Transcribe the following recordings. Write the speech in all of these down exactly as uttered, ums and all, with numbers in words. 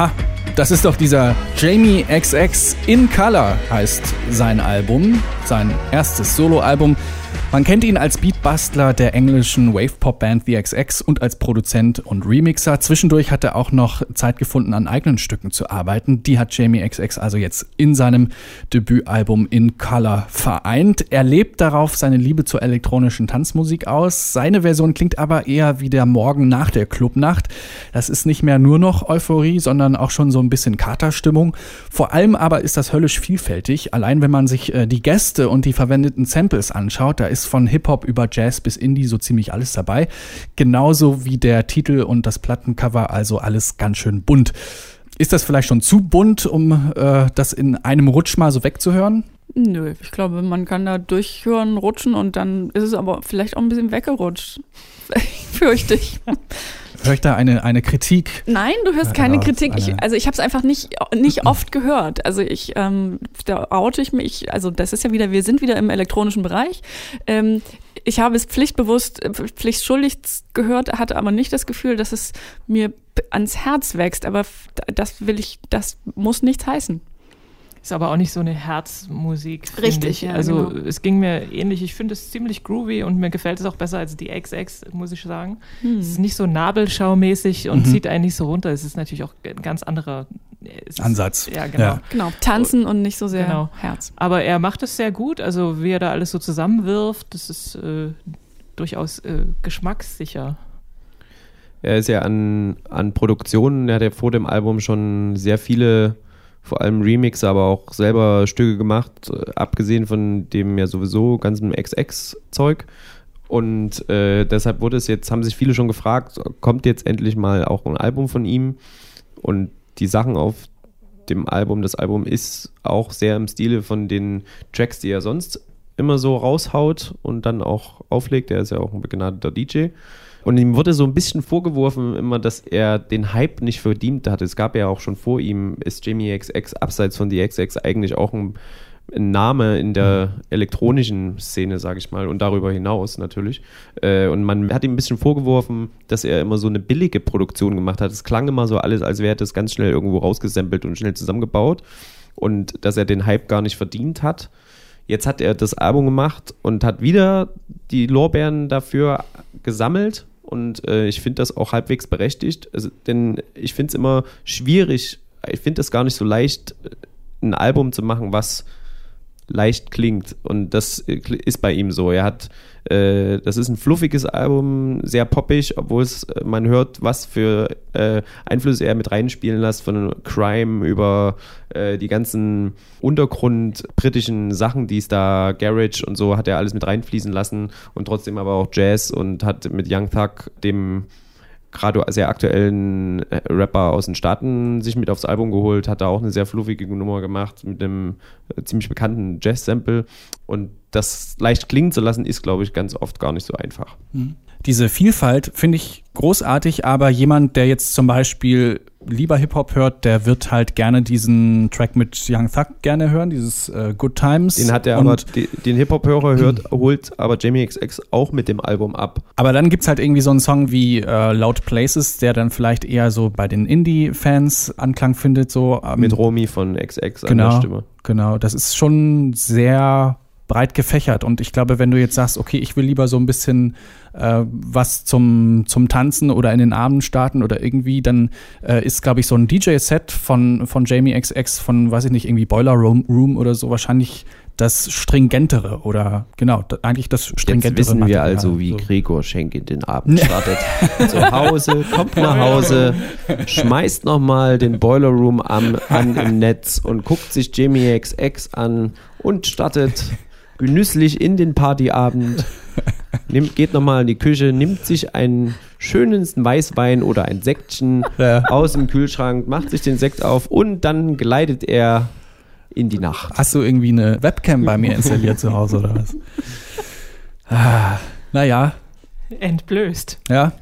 Aha, das ist doch dieser Jamie X X In Color heißt sein Album, sein erstes Soloalbum. Man kennt ihn als Beatbastler der englischen Wave-Pop-Band The X X und als Produzent und Remixer. Zwischendurch hat er auch noch Zeit gefunden, an eigenen Stücken zu arbeiten. Die hat Jamie X X also jetzt in seinem Debütalbum In Color vereint. Er lebt darauf seine Liebe zur elektronischen Tanzmusik aus. Seine Version klingt aber eher wie der Morgen nach der Clubnacht. Das ist nicht mehr nur noch Euphorie, sondern auch schon so ein bisschen Katerstimmung. Vor allem aber ist das höllisch vielfältig. Allein wenn man sich äh, die Gäste und die verwendeten Samples anschaut, da ist von Hip-Hop über Jazz bis Indie so ziemlich alles dabei. Genauso wie der Titel und das Plattencover, also alles ganz schön bunt. Ist das vielleicht schon zu bunt, um äh, das in einem Rutsch mal so wegzuhören? Nö, ich glaube, man kann da durchhören, rutschen und dann ist es aber vielleicht auch ein bisschen weggerutscht. Fürchte ich. Höre ich da eine, eine Kritik? Nein, du hörst keine Kritik. Ich, also ich habe es einfach nicht, nicht oft gehört. Also ich, ähm, da oute ich mich, also das ist ja wieder, wir sind wieder im elektronischen Bereich. Ähm, ich habe es pflichtbewusst, pflichtschuldig gehört, hatte aber nicht das Gefühl, dass es mir ans Herz wächst. Aber das will ich, das muss nichts heißen. Ist aber auch nicht so eine Herzmusik. Richtig, ich. ja, Also genau. Es ging mir ähnlich. Ich finde es ziemlich groovy und mir gefällt es auch besser als die X X, muss ich sagen. Hm. Es ist nicht so nabelschaumäßig und mhm. zieht einen nicht so runter. Es ist natürlich auch ein ganz anderer ist, Ansatz. Ja, genau. Ja. Genau, tanzen und nicht so sehr genau. Herz. Aber er macht es sehr gut. Also wie er da alles so zusammenwirft, das ist äh, durchaus äh, geschmackssicher. Er ist ja an, an Produktionen, er hat ja vor dem Album schon sehr viele, vor allem Remixer, aber auch selber Stücke gemacht, abgesehen von dem ja sowieso ganzen X X-Zeug. Und äh, deshalb wurde es jetzt, haben sich viele schon gefragt, kommt jetzt endlich mal auch ein Album von ihm? Und die Sachen auf dem Album, das Album ist auch sehr im Stile von den Tracks, die er sonst immer so raushaut und dann auch auflegt. Er ist ja auch ein begnadeter D J. Und ihm wurde so ein bisschen vorgeworfen immer, dass er den Hype nicht verdient hat. Es gab ja auch schon vor ihm, ist Jamie X X abseits von die X X eigentlich auch ein, ein Name in der elektronischen Szene, sage ich mal, und darüber hinaus natürlich. Und man hat ihm ein bisschen vorgeworfen, dass er immer so eine billige Produktion gemacht hat. Es klang immer so alles, als wäre das ganz schnell irgendwo rausgesampelt und schnell zusammengebaut und dass er den Hype gar nicht verdient hat. Jetzt hat er das Album gemacht und hat wieder die Lorbeeren dafür gesammelt. Und äh, ich finde das auch halbwegs berechtigt, also, denn ich finde es immer schwierig, ich finde es gar nicht so leicht, ein Album zu machen, was leicht klingt. Und das ist bei ihm so. Er hat, äh, das ist ein fluffiges Album, sehr poppig, obwohl es, man hört, was für äh, Einflüsse er mit reinspielen lässt, von Crime über äh, die ganzen Untergrund britischen Sachen, die es da, Garage und so, hat er alles mit reinfließen lassen und trotzdem aber auch Jazz und hat mit Young Thug, dem gerade sehr aktuellen Rapper aus den Staaten, sich mit aufs Album geholt, hat da auch eine sehr fluffige Nummer gemacht mit einem ziemlich bekannten Jazz-Sample. Und das leicht klingen zu lassen, ist, glaube ich, ganz oft gar nicht so einfach. Diese Vielfalt finde ich großartig, aber jemand, der jetzt zum Beispiel lieber Hip-Hop hört, der wird halt gerne diesen Track mit Young Thug gerne hören, dieses äh, Good Times. Den hat er aber, die, den Hip-Hop-Hörer hört, holt aber Jamie X X auch mit dem Album ab. Aber dann gibt's halt irgendwie so einen Song wie äh, Loud Places, der dann vielleicht eher so bei den Indie-Fans Anklang findet. So, ähm, mit Romy von X X an genau, der Stimme. Genau, das ist schon sehr breit gefächert und ich glaube, wenn du jetzt sagst, okay, ich will lieber so ein bisschen äh, was zum, zum Tanzen oder in den Abend starten oder irgendwie, dann äh, ist, glaube ich, so ein D J-Set von, von Jamie X X von, weiß ich nicht, irgendwie Boiler Room, Room oder so wahrscheinlich das Stringentere oder genau, da, eigentlich das Stringentere. Jetzt wissen wir Material. also, wie so. Gregor Schenk in den Abend startet. Zu Hause, kommt nach Hause, schmeißt nochmal den Boiler Room an, an im Netz und guckt sich Jamie X X an und startet genüsslich in den Partyabend, nimmt, geht nochmal in die Küche, nimmt sich einen schönen Weißwein oder ein Sektchen ja. aus dem Kühlschrank, macht sich den Sekt auf und dann gleitet er in die Nacht. Hast du irgendwie eine Webcam bei mir installiert zu Hause oder was? Ah, naja. Entblößt. Ja.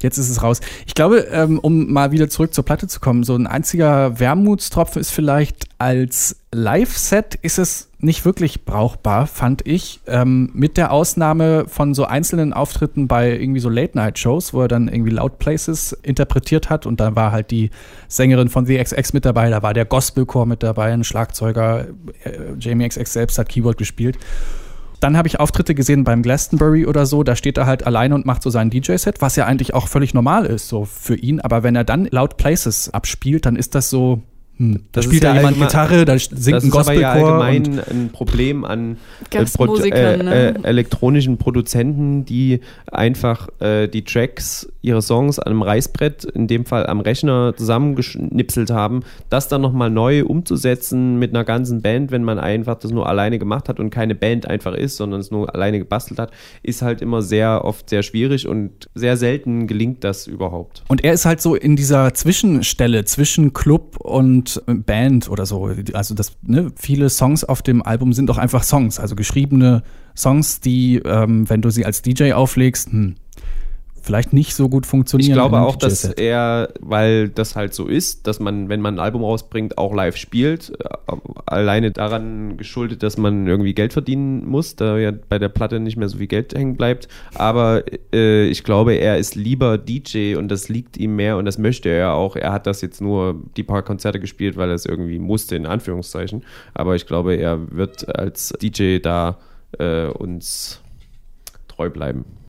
Jetzt ist es raus. Ich glaube, ähm, um mal wieder zurück zur Platte zu kommen, so ein einziger Wermutstropfen ist vielleicht, als Live-Set ist es nicht wirklich brauchbar, fand ich. Ähm, mit der Ausnahme von so einzelnen Auftritten bei irgendwie so Late-Night-Shows, wo er dann irgendwie Loud Places interpretiert hat und da war halt die Sängerin von The X X mit dabei, da war der Gospelchor mit dabei, ein Schlagzeuger, äh, Jamie X X selbst hat Keyboard gespielt. Dann habe ich Auftritte gesehen beim Glastonbury oder so, da steht er halt alleine und macht so sein D J-Set, was ja eigentlich auch völlig normal ist so für ihn, aber wenn er dann Loud Places abspielt, dann ist das so, hm, da das spielt ja jemand Gitarre, da singt ein Gospelchor. Das ist aber ja allgemein ein Problem an äh, Pro- äh, äh, elektronischen Produzenten, die einfach äh, die Tracks, ihre Songs an einem Reißbrett, in dem Fall am Rechner, zusammengeschnipselt haben, das dann nochmal neu umzusetzen mit einer ganzen Band, wenn man einfach das nur alleine gemacht hat und keine Band einfach ist, sondern es nur alleine gebastelt hat, ist halt immer sehr oft sehr schwierig und sehr selten gelingt das überhaupt. Und er ist halt so in dieser Zwischenstelle zwischen Club und Band oder so. Also das, ne, viele Songs auf dem Album sind doch einfach Songs, also geschriebene Songs, die, ähm, wenn du sie als D J auflegst, hm, vielleicht nicht so gut funktionieren. Ich glaube auch, dass er, weil das halt so ist, dass man, wenn man ein Album rausbringt, auch live spielt. Alleine daran geschuldet, dass man irgendwie Geld verdienen muss, da ja bei der Platte nicht mehr so viel Geld hängen bleibt. Aber äh, ich glaube, er ist lieber D J und das liegt ihm mehr und das möchte er auch. Er hat das jetzt nur die paar Konzerte gespielt, weil er es irgendwie musste, in Anführungszeichen. Aber ich glaube, er wird als D J da äh, uns treu bleiben.